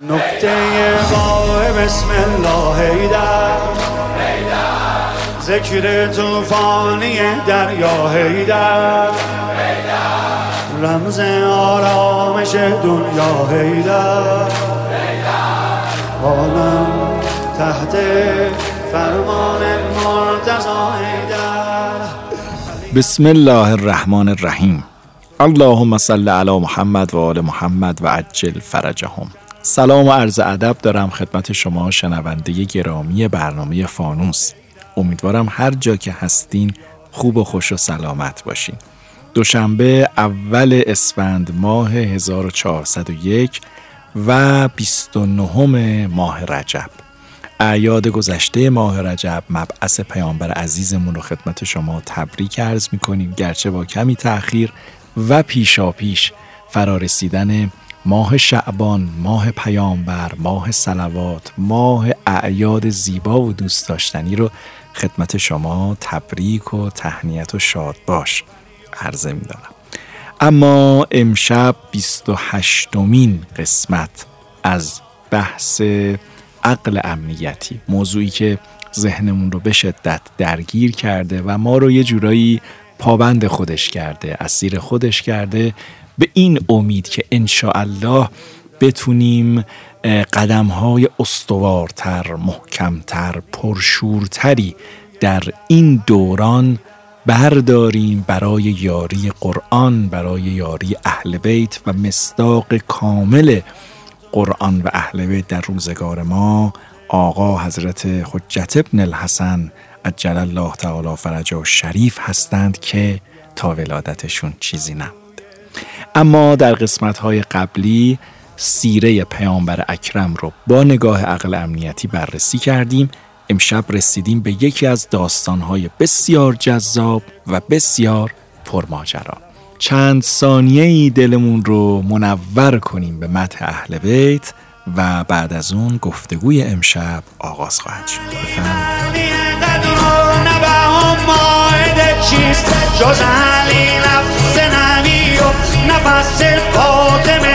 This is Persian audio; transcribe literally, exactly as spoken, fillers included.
نکته قای بسم الله حیدر، ذکر طوفانی دریا حیدر، رمز آرامش دنیا حیدر، عالم تحت فرمان مرتضی حیدر. بسم الله الرحمن الرحیم. اللهم صل علی محمد و آل محمد و عجل فرجهم. سلام و عرض ادب دارم خدمت شما شنونده گرامی برنامه فانوس. امیدوارم هر جا که هستین خوب و خوش و سلامت باشین. دوشنبه اول اسفند ماه هزار و چهارصد و یک و بیست و نهم ماه رجب. اعیاد گذشته ماه رجب مبعث پیامبر عزیزمون رو خدمت شما تبریک عرض می‌کنیم، گرچه با کمی تأخیر و پیشا پیش فرارسیدن ماه شعبان، ماه پیامبر، ماه صلوات، ماه اعیاد زیبا و دوست داشتنی رو خدمت شما تبریک و تهنیت و شاد باش عرضه می‌دارم. اما امشب بیست و هشتمین قسمت از بحث عقل امنیتی، موضوعی که ذهنمون رو به شدت درگیر کرده و ما رو یه جورایی پابند خودش کرده، اسیر خودش کرده، به این امید که انشاءالله بتونیم قدم‌های استوارتر، محکمتر، پرشورتری در این دوران برداریم برای یاری قرآن، برای یاری اهل بیت و مصداق کامل قرآن و اهل بیت در روزگار ما آقا حضرت حجت ابن الحسن عجل الله تعالی فرجه شریف هستند که تا ولادتشون چیزی نبود. اما در قسمت‌های قبلی سیره پیامبر اکرم رو با نگاه عقل امنیتی بررسی کردیم. امشب رسیدیم به یکی از داستان‌های بسیار جذاب و بسیار پرماجرا. چند ثانیه‌ای دلمون رو منور کنیم به مدح اهل بیت و بعد از اون گفتگوی امشب آغاز خواهد شد. بفرمایید. جز علی نفس نبی و نفس فاطمه